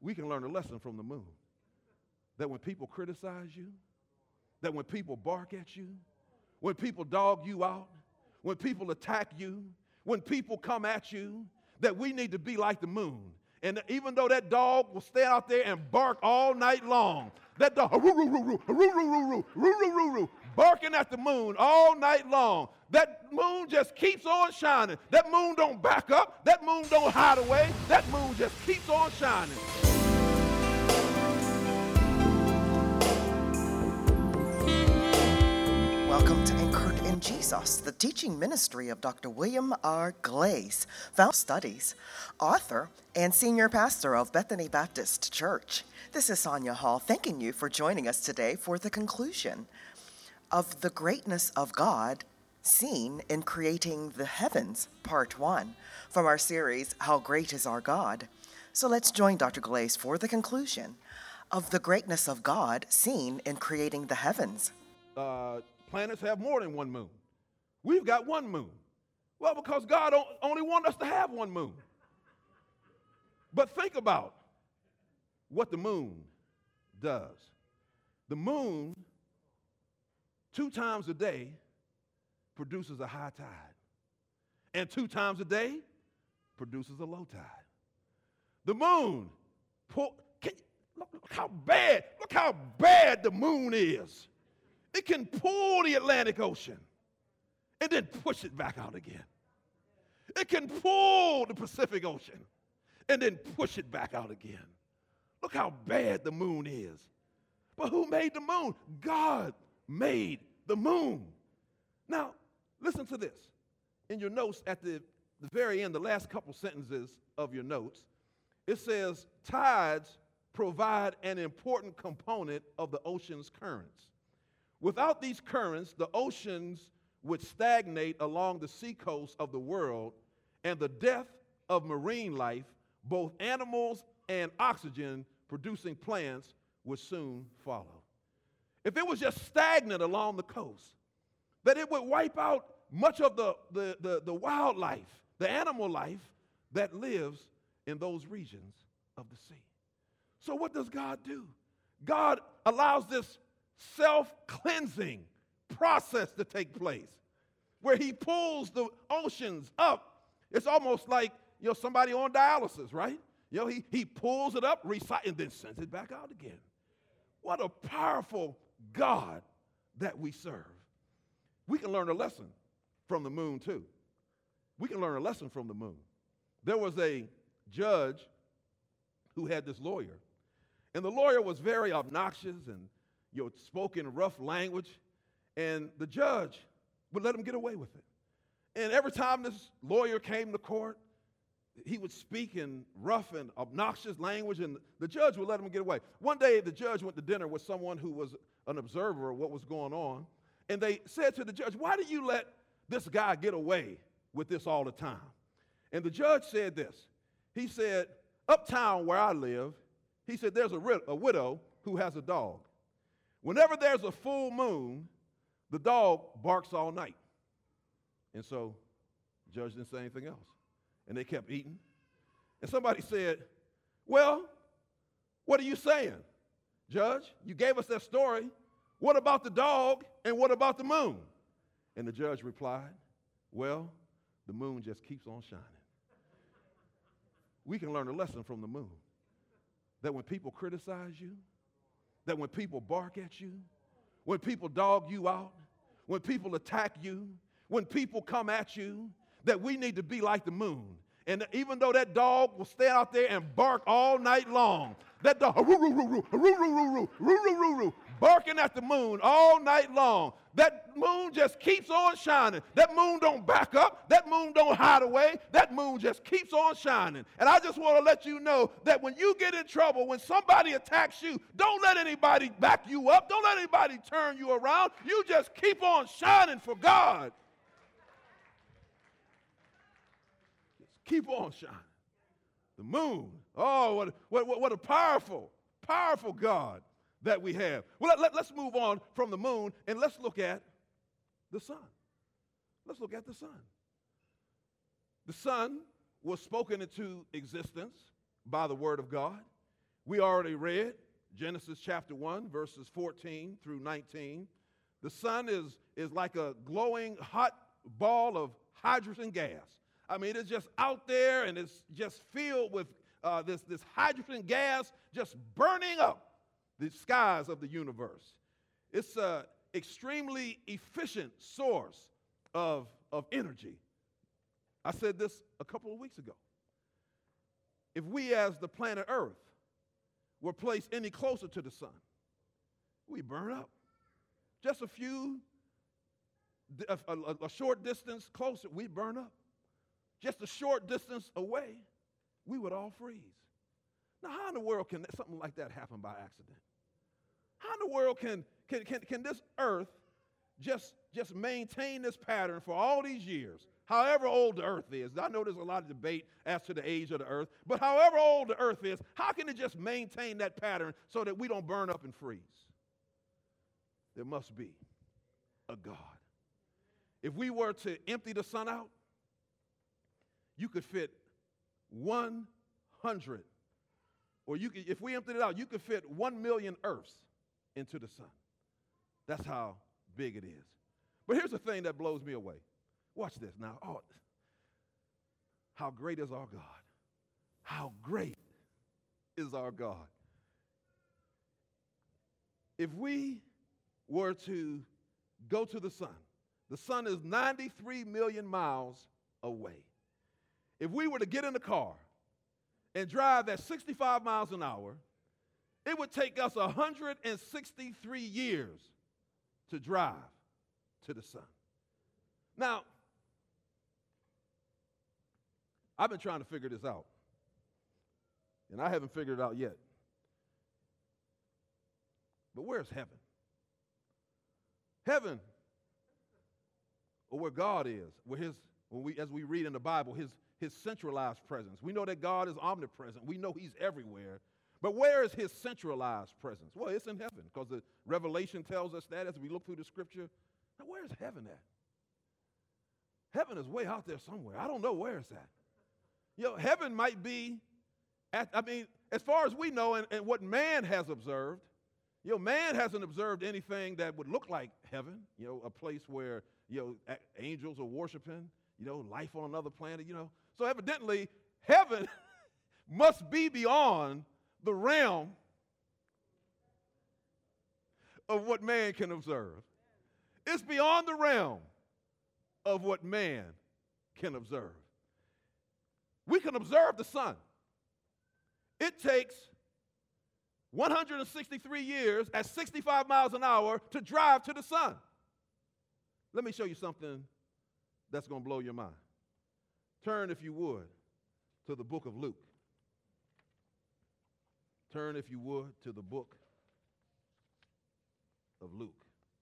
we can learn a lesson from the moon. That when people criticize you, that when people bark at you, when people dog you out, when people attack you, when people come at you, that we need to be like the moon. And even though that dog will stay out there and bark all night long, that dog, barking at the moon all night long, that moon just keeps on shining. That moon don't back up. That moon don't hide away. That moon just keeps on shining. Welcome to Anchored in Jesus, the teaching ministry of Dr. William R. Glaze, Foundation Studies, author and senior pastor of Bethany Baptist Church. This is Sonia Hall, thanking you for joining us today for the conclusion of The Greatness of God Seen in Creating the Heavens, Part 1, from our series, How Great is Our God? So let's join Dr. Glaze for the conclusion of The Greatness of God Seen in Creating the Heavens. Planets have more than one moon. We've got one moon. Well, because God only wanted us to have one moon. But think about what the moon does. The moon, 2 times a day, produces a high tide. And 2 times a day, produces a low tide. The moon, look how bad the moon is. It can pull the Atlantic Ocean and then push it back out again. It can pull the Pacific Ocean and then push it back out again. Look how bad the moon is. But who made the moon? God made the moon. Now, listen to this. In your notes at the very end, the last couple sentences of your notes, it says, tides provide an important component of the ocean's currents. Without these currents, the oceans would stagnate along the seacoast of the world, and the death of marine life, both animals and oxygen-producing plants, would soon follow. If it was just stagnant along the coast, that it would wipe out much of the wildlife, the animal life that lives in those regions of the sea. So what does God do? God allows this self-cleansing process to take place where he pulls the oceans up. It's almost like, somebody on dialysis, right? He pulls it up, and then sends it back out again. What a powerful God that we serve. We can learn a lesson from the moon too. We can learn a lesson from the moon. There was a judge who had this lawyer, and the lawyer was very obnoxious and spoke in rough language, and the judge would let him get away with it. And every time this lawyer came to court, he would speak in rough and obnoxious language, and the judge would let him get away. One day, the judge went to dinner with someone who was an observer of what was going on, and they said to the judge, "Why do you let this guy get away with this all the time?" And the judge said this. He said, "Uptown where I live," he said, "there's a widow who has a dog. Whenever there's a full moon, the dog barks all night." And so the judge didn't say anything else. And they kept eating. And somebody said, "Well, what are you saying, Judge? You gave us that story. What about the dog and what about the moon?" And the judge replied, "Well, the moon just keeps on shining." We can learn a lesson from the moon. That when people criticize you, that when people bark at you, when people dog you out, when people attack you, when people come at you, that we need to be like the moon. And even though that dog will stay out there and bark all night long, that dog, barking at the moon all night long, that moon just keeps on shining. That moon don't back up. That moon don't hide away. That moon just keeps on shining. And I just want to let you know that when you get in trouble, when somebody attacks you, don't let anybody back you up. Don't let anybody turn you around. You just keep on shining for God. Just keep on shining. The moon. Oh, what a powerful God that we have. Well, let's move on from the moon and let's look at the sun. Let's look at the sun. The sun was spoken into existence by the word of God. We already read Genesis chapter 1, verses 14 through 19. The sun is like a glowing hot ball of hydrogen gas. I mean, it's just out there, and it's just filled with this hydrogen gas just burning up the skies of the universe. It's an extremely efficient source of energy. I said this a couple of weeks ago. If we as the planet Earth were placed any closer to the sun, we burn up. Just a short distance closer, we burn up. Just a short distance away, we would all freeze. Now, how in the world can something like that happen by accident? How in the world can this earth just maintain this pattern for all these years, however old the earth is? I know there's a lot of debate as to the age of the earth, but however old the earth is, how can it just maintain that pattern so that we don't burn up and freeze? There must be a God. If we were to empty the sun out, you could fit 100, or if we emptied it out, you could fit 1 million earths into the sun. That's how big it is. But here's the thing that blows me away. Watch this now. Oh, how great is our God? How great is our God? If we were to go to the sun is 93 million miles away. If we were to get in the car and drive at 65 miles an hour, it would take us 163 years to drive to the sun. Now, I've been trying to figure this out, and I haven't figured it out yet. But where's heaven? Heaven, or where God is, as we read in the Bible, his centralized presence. We know that God is omnipresent. We know he's everywhere. But where is his centralized presence? Well, it's in heaven, because the Revelation tells us that as we look through the scripture. Now, where's heaven at? Heaven is way out there somewhere. I don't know where it's at. Heaven might be as far as we know and what man has observed, man hasn't observed anything that would look like heaven, a place where, angels are worshiping, life on another planet, So evidently, heaven must be beyond the realm of what man can observe. It's beyond the realm of what man can observe. We can observe the sun. It takes 163 years at 65 miles an hour to drive to the sun. Let me show you something that's going to blow your mind. Turn, if you would, to the book of Luke. Turn, if you would, to the book of Luke.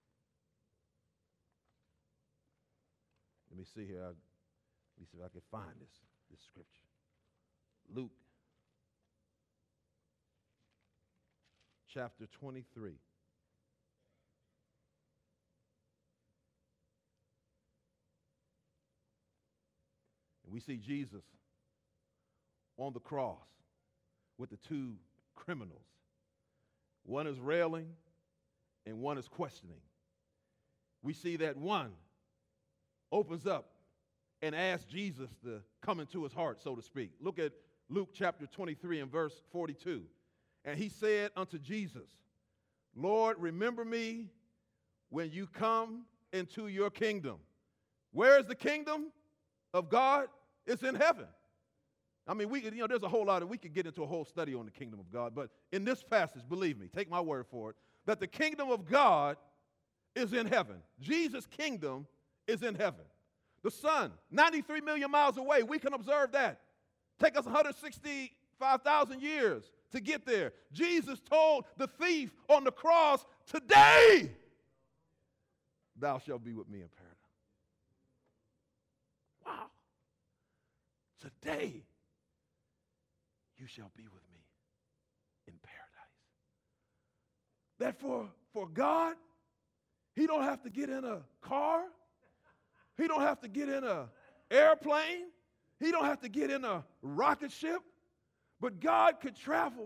Let me see here. Let me see if I can find this scripture. Luke chapter 23. And we see Jesus on the cross with the two criminals. One is railing and one is questioning. We see that one opens up and asks Jesus to come into his heart, so to speak. Look at Luke chapter 23 and verse 42. And he said unto Jesus, Lord, remember me when you come into your kingdom. Where is the kingdom of God? It's in heaven. I mean, there's a whole lot we could get into a whole study on the kingdom of God, but in this passage, believe me, take my word for it, that the kingdom of God is in heaven. Jesus' kingdom is in heaven. The sun, 93 million miles away, we can observe that. Take us 165,000 years to get there. Jesus told the thief on the cross, today thou shalt be with me in paradise. Wow. Today you shall be with me in paradise. That for God, he don't have to get in a car. He don't have to get in an airplane. He don't have to get in a rocket ship. But God could travel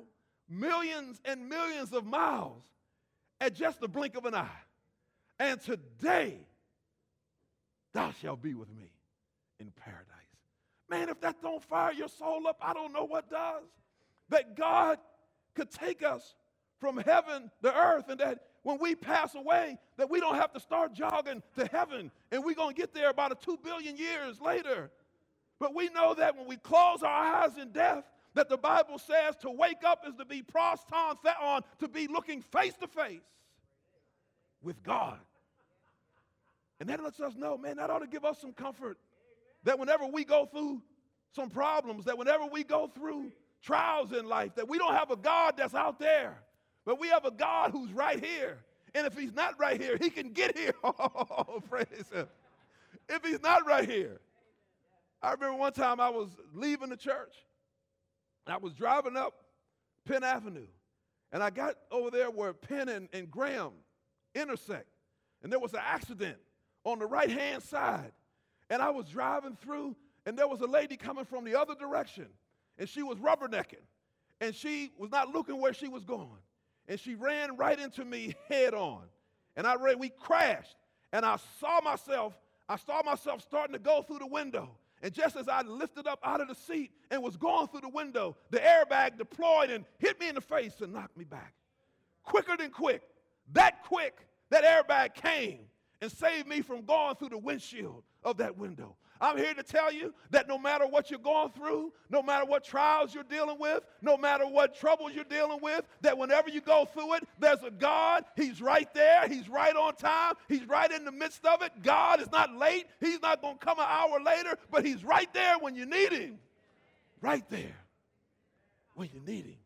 millions and millions of miles at just the blink of an eye. And today, thou shalt be with me in paradise. Man, if that don't fire your soul up, I don't know what does. That God could take us from heaven to earth, and that when we pass away, that we don't have to start jogging to heaven, and we're going to get there about 2 billion years later. But we know that when we close our eyes in death, that the Bible says to wake up is to be proston theon, to be looking face to face with God. And that lets us know, man, that ought to give us some comfort. That whenever we go through some problems, that whenever we go through trials in life, that we don't have a God that's out there, but we have a God who's right here. And if he's not right here, he can get here. Oh, praise him. If he's not right here. I remember one time I was leaving the church, and I was driving up Penn Avenue, and I got over there where Penn and Graham intersect, and there was an accident on the right-hand side. And I was driving through, and there was a lady coming from the other direction, and she was rubbernecking, and she was not looking where she was going, and she ran right into me head on, and we crashed, and I saw myself starting to go through the window, and just as I lifted up out of the seat and was going through the window, the airbag deployed and hit me in the face and knocked me back. Quicker than quick, that airbag came and saved me from going through the windshield of that window. I'm here to tell you that no matter what you're going through, no matter what trials you're dealing with, no matter what troubles you're dealing with, that whenever you go through it, there's a God. He's right there. He's right on time. He's right in the midst of it. God is not late. He's not going to come an hour later, but he's right there when you need him. Right there when you need him.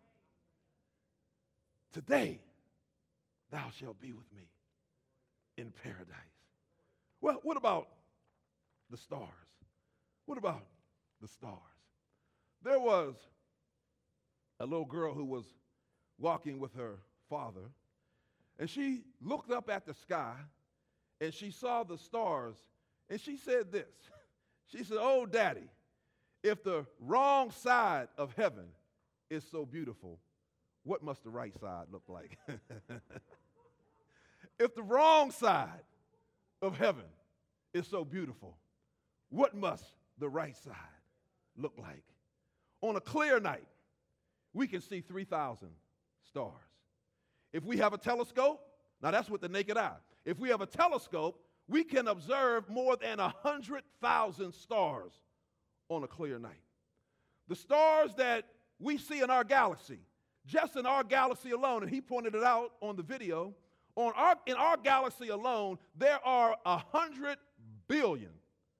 Today, thou shalt be with me in paradise. Well, what about the stars? What about the stars? There was a little girl who was walking with her father, and she looked up at the sky, and she saw the stars, and she said this. She said, "Oh, Daddy, if the wrong side of heaven is so beautiful, what must the right side look like?" If the wrong side of heaven is so beautiful, what must the right side look like? On a clear night, we can see 3,000 stars. If we have a telescope, now that's with the naked eye. If we have a telescope, we can observe more than 100,000 stars on a clear night. The stars that we see in our galaxy, just in our galaxy alone, and he pointed it out on the video, in our galaxy alone, there are 100 billion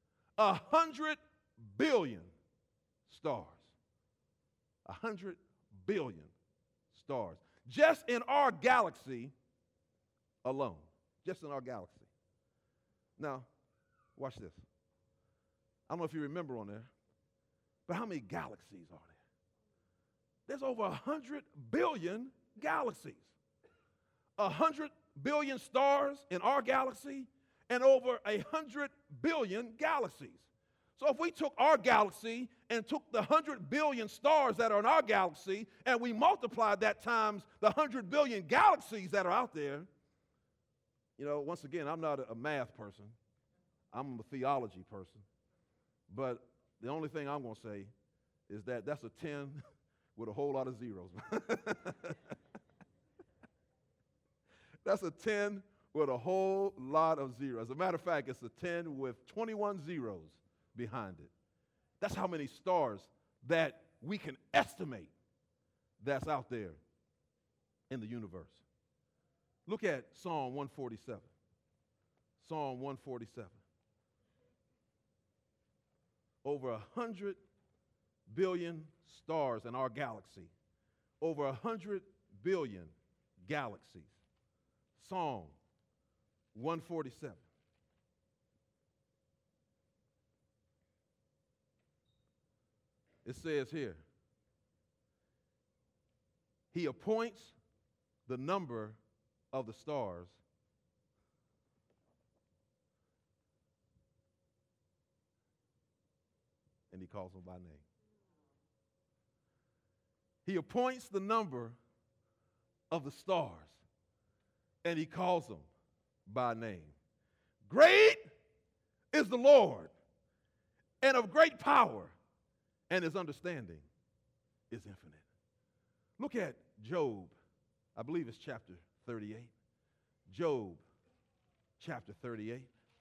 stars. 100 billion stars. Just in our galaxy alone. Just in our galaxy. Now, watch this. I don't know if you remember on there, but how many galaxies are there? There's over 100 billion galaxies. 100 billion stars in our galaxy and over 100 billion galaxies. So if we took our galaxy and took the 100 billion stars that are in our galaxy and we multiplied that times the 100 billion galaxies that are out there, you know, once again, I'm not a math person. I'm a theology person. But the only thing I'm going to say is that that's a 10 with a whole lot of zeros. That's a 10 with a whole lot of zeros. As a matter of fact, it's a 10 with 21 zeros behind it. That's how many stars that we can estimate that's out there in the universe. Look at Psalm 147. Psalm 147. Over 100 billion stars in our galaxy. Over 100 billion galaxies. Psalm 147. It says here, he appoints the number of the stars and he calls them by name. He appoints the number of the stars, and he calls them by name. Great is the Lord, and of great power, and his understanding is infinite. Look at Job, I believe it's chapter 38. Job, chapter 38.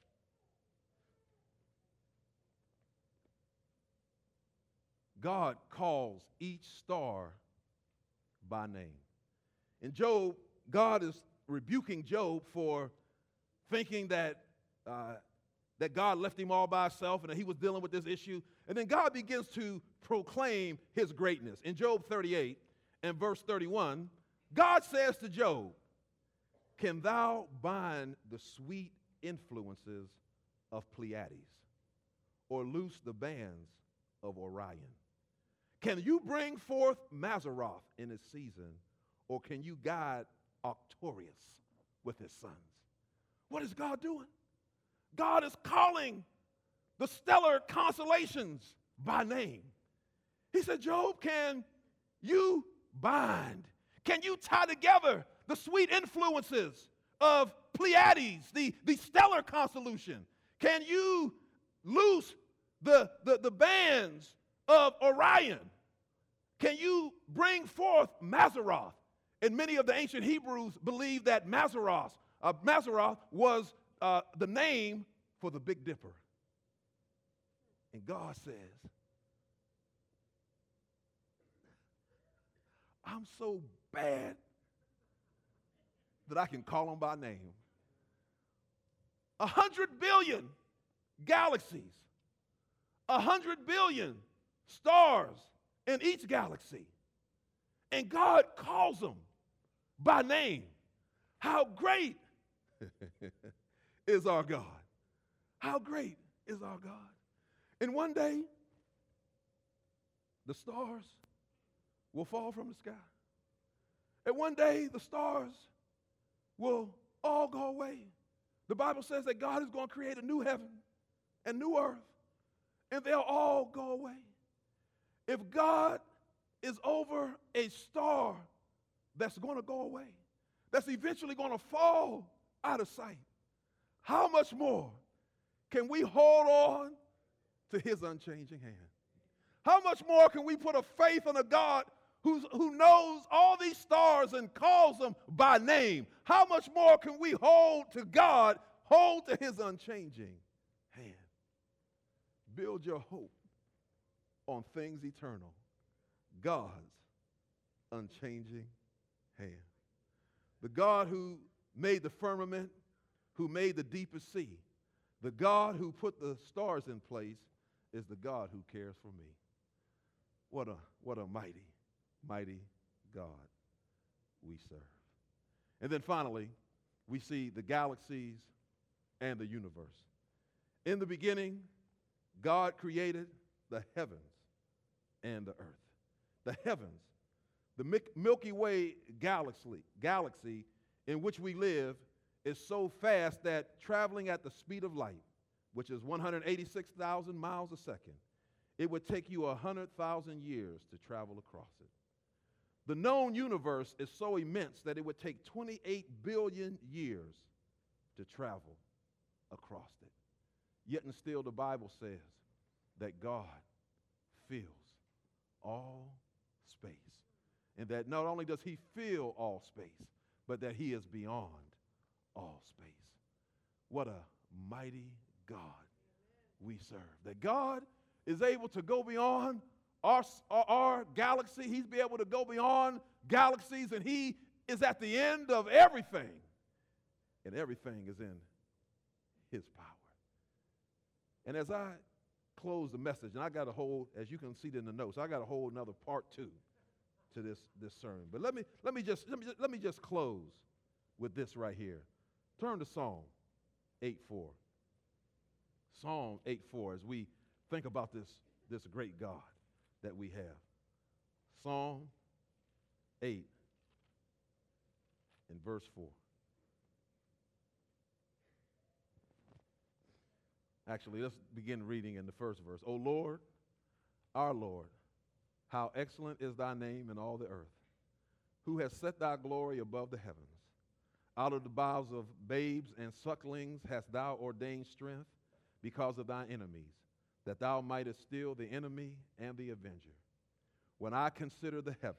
God calls each star by name. In Job, God is rebuking Job for thinking that God left him all by himself and that he was dealing with this issue. And then God begins to proclaim his greatness. In Job 38 and verse 31, God says to Job, "Can thou bind the sweet influences of Pleiades, or loose the bands of Orion? Can you bring forth Mazzaroth in its season, or can you guide Arcturus with his sons?" What is God doing? God is calling the stellar constellations by name. He said, Job, can you bind? Can you tie together the sweet influences of Pleiades, the stellar constellation? Can you loose the bands of Orion? Can you bring forth Mazzaroth? And many of the ancient Hebrews believed that Mazzaroth was the name for the Big Dipper. And God says, I'm so bad that I can call them by name. 100 billion galaxies, 100 billion stars in each galaxy. And God calls them by name. How great is our God? How great is our God? And one day, the stars will fall from the sky. And one day, the stars will all go away. The Bible says that God is going to create a new heaven and new earth, and they'll all go away. If God is over a star that's going to go away, that's eventually going to fall out of sight, how much more can we hold on to his unchanging hand? How much more can we put a faith in a God who knows all these stars and calls them by name? How much more can we hold to God, hold to his unchanging hand? Build your hope on things eternal, God's unchanging hand. The God who made the firmament, who made the deepest sea, the God who put the stars in place is the God who cares for me. What a mighty, mighty God we serve. And then finally, we see the galaxies and the universe. In the beginning, God created the heavens and the earth. The heavens, the Milky Way galaxy in which we live, is so fast that traveling at the speed of light, which is 186,000 miles a second, it would take you 100,000 years to travel across it. The known universe is so immense that it would take 28 billion years to travel across it. Yet and still the Bible says that God fills all space. And that not only does he fill all space, but that he is beyond all space. What a mighty God we serve. That God is able to go beyond our galaxy. He's be able to go beyond galaxies, and he is at the end of everything. And everything is in his power. And as I close the message, and I got a whole, as you can see in the notes, I got a whole another part 2 to this sermon. But let me just close with this right here. Turn to Psalm 8:4. Psalm 8:4, as we think about this great God that we have. Psalm 8 and verse 4. Actually, let's begin reading in the first verse. O Lord, our Lord, how excellent is thy name in all the earth. who has set thy glory above the heavens. Out of the bowels of babes and sucklings hast thou ordained strength because of thy enemies, that thou mightest still the enemy and the avenger. When I consider the heavens,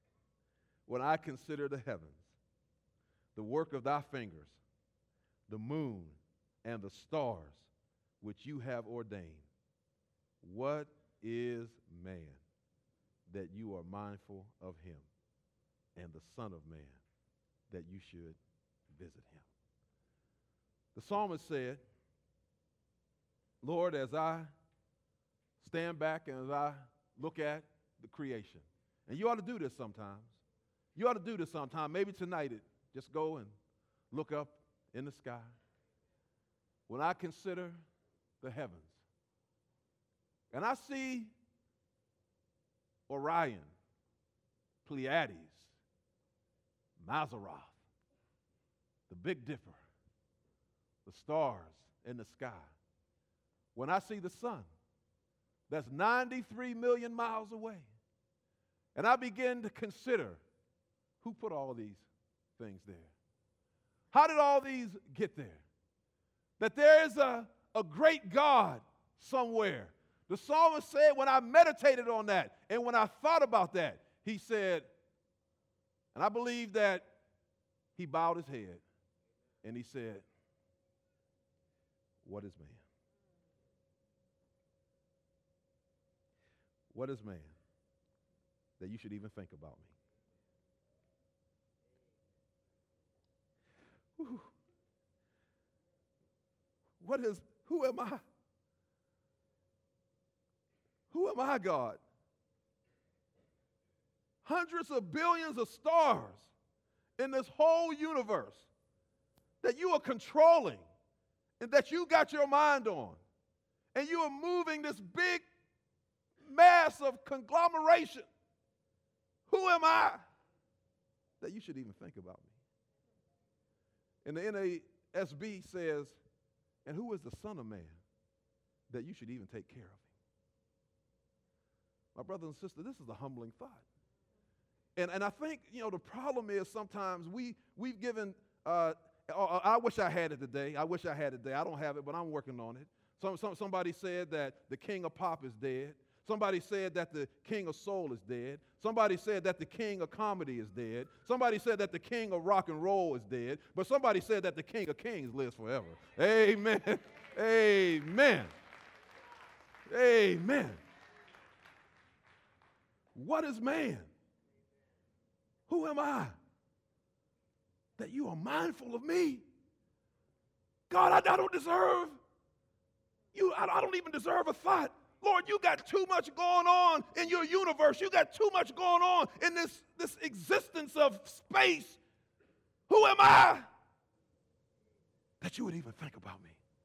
the work of thy fingers, the moon and the stars which you have ordained, what is man that you are mindful of him, and the Son of Man that you should visit him? The psalmist said, Lord, as I stand back and as I look at the creation, and you ought to do this sometimes. You ought to do this sometime. Maybe tonight, just go and look up in the sky. When I consider the heavens, and I see Orion, Pleiades, Mazzaroth, the Big Dipper, the stars in the sky. When I see the sun, that's 93 million miles away, and I begin to consider who put all these things there. How did all these get there? That there is a great God somewhere. The psalmist said, when I meditated on that and when I thought about that, he said, and I believe that he bowed his head and he said, what is man? What is man that you should even think about me? Whew. Who am I? Who am I, God? Hundreds of billions of stars in this whole universe that you are controlling and that you got your mind on. And you are moving this big mass of conglomeration. Who am I that you should even think about me? And the NASB says, and who is the Son of Man that you should even take care of him? My brothers and sisters, this is a humbling thought. And I think, the problem is sometimes we've given, I wish I had it today. I don't have it, but I'm working on it. Somebody said that the king of pop is dead. Somebody said that the king of soul is dead. Somebody said that the king of comedy is dead. Somebody said that the king of rock and roll is dead. But somebody said that the king of kings lives forever. Amen. Amen. Amen. What is man? Who am I that you are mindful of me? God, I don't deserve you. I don't even deserve a thought. Lord, you got too much going on in your universe. You got too much going on in this existence of space. Who am I that you would even think about me?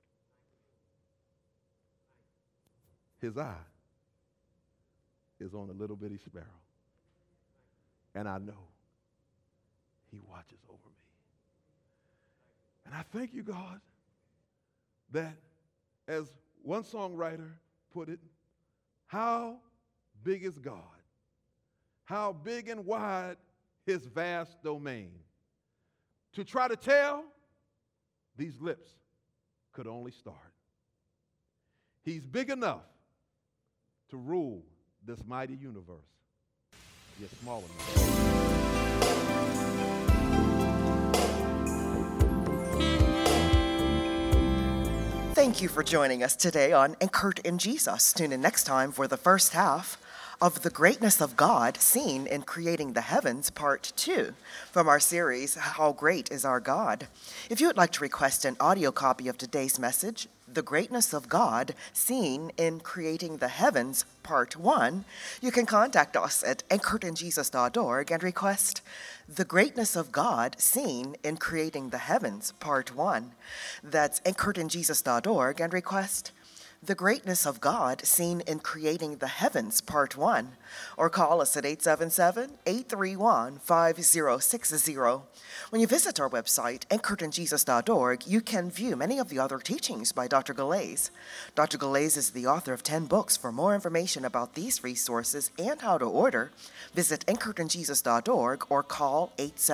His eye is on a little bitty sparrow. And I know he watches over me. And I thank you, God, that as one songwriter put it, how big is God? How big and wide his vast domain? To try to tell, these lips could only start. He's big enough to rule this mighty universe, yet small enough. Thank you for joining us today on Anchored in Jesus. Tune in next time for the first half of The Greatness of God Seen in Creating the Heavens, Part 2, from our series, How Great is Our God. If you would like to request an audio copy of today's message, The Greatness of God Seen in Creating the Heavens, Part 1, you can contact us at anchoredinjesus.org and request The Greatness of God Seen in Creating the Heavens, Part 1. That's anchoredinjesus.org and request The Greatness of God Seen in Creating the Heavens, Part 1, or call us at 877-831-5060. When you visit our website, anchoredinjesus.org, you can view many of the other teachings by Dr. Galais. Dr. Galais is the author of 10 books. For more information about these resources and how to order, visit anchoredinjesus.org or call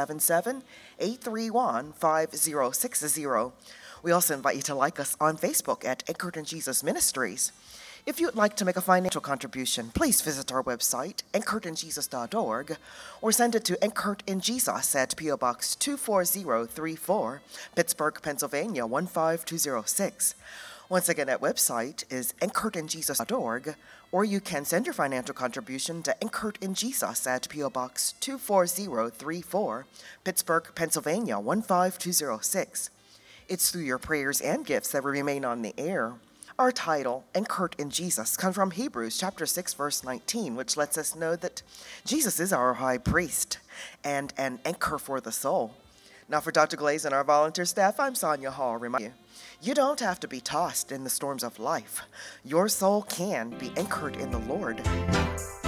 877-831-5060. We also invite you to like us on Facebook at Anchored in Jesus Ministries. If you'd like to make a financial contribution, please visit our website, anchoredinjesus.org, or send it to Anchored in Jesus at P.O. Box 24034, Pittsburgh, Pennsylvania 15206. Once again, that website is anchoredinjesus.org, or you can send your financial contribution to Anchored in Jesus at P.O. Box 24034, Pittsburgh, Pennsylvania 15206. It's through your prayers and gifts that we remain on the air. Our title, Anchored in Jesus, comes from Hebrews chapter 6, verse 19, which lets us know that Jesus is our high priest and an anchor for the soul. Now for Dr. Galais and our volunteer staff, I'm Sonia Hall. Remind you, you don't have to be tossed in the storms of life. Your soul can be anchored in the Lord.